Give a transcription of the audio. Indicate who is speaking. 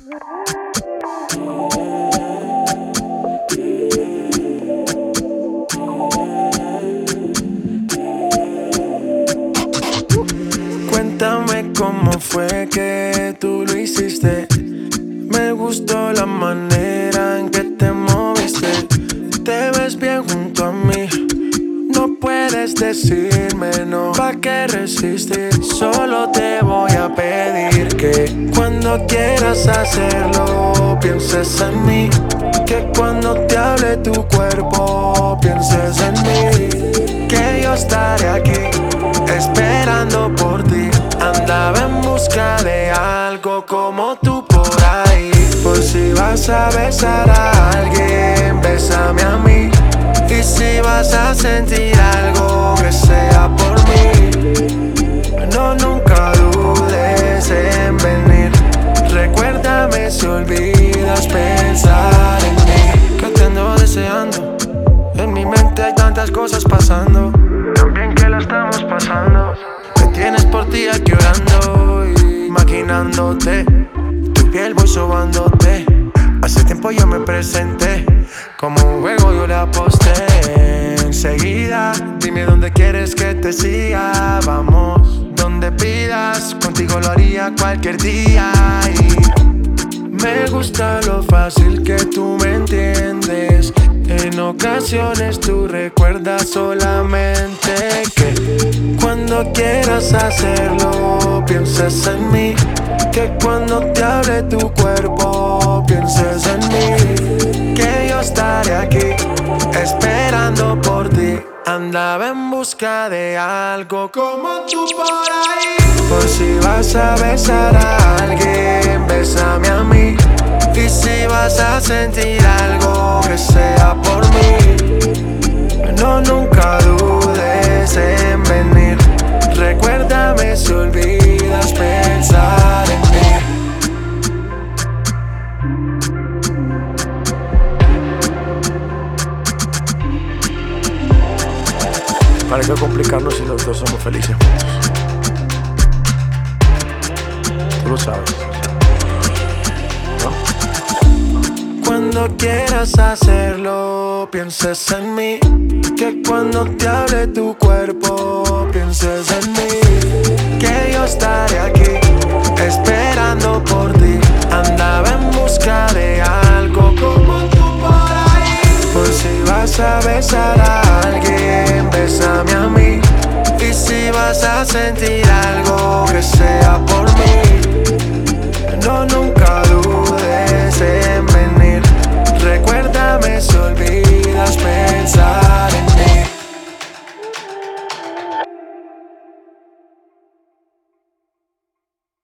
Speaker 1: Cuéntame cómo fue que tú lo hiciste. Me gustó la manera en que te moviste. Te ves bien junto a mí. No puedes decirme no. ¿Pa' qué resistir? Solo te voy a pedir que cuando quieras hacerlo pienses en mí. Que cuando te hable tu cuerpo pienses en mí. Que yo estaré aquí esperando por ti. Andaba en busca de algo como tú por ahí. Por si vas a besar a alguien, bésame a mí. Y si vas a sentir algo, que sea por mí. No, nunca dudes en venir. Recuérdame si olvidas pensar en mí. Que te ando deseando. En mi mente hay tantas cosas pasando. Tan bien que la estamos pasando. Me tienes por ti aquí orando y maquinándote. Tu piel voy sobándote. Hace tiempo yo me presenté. Como un juego yo le aposté. Enseguida, dime dónde quieres que te siga. Vamos, donde pidas. Contigo lo haría cualquier día. Y me gusta lo fácil que tú me entiendes. En ocasiones tú recuerdas solamente que cuando quieras hacerlo pienses en mí. Que cuando te hable tu cuerpo pienses en mí. Que yo estaré aquí esperando por ti. Andaba en busca de algo como tú por ahí. Por si vas a besar a alguien, bésame a mí. Y si vas a sentir algo, que sea por mí. No, nunca dudes en venir. Recuérdame si olvidas pensar en mí. ¿Para qué complicarnos si los dos somos felices juntos? Tú lo sabes, ¿no? Cuando quieras hacerlo, pienses en mí. Que cuando te hable tu cuerpo, pienses en mí. Que yo estaré aquí esperando por ti. Andaba en busca de algo como tú por ahí. Por si vas a besar a alguien, bésame a mí. Y si vas a sentir algo, que sea por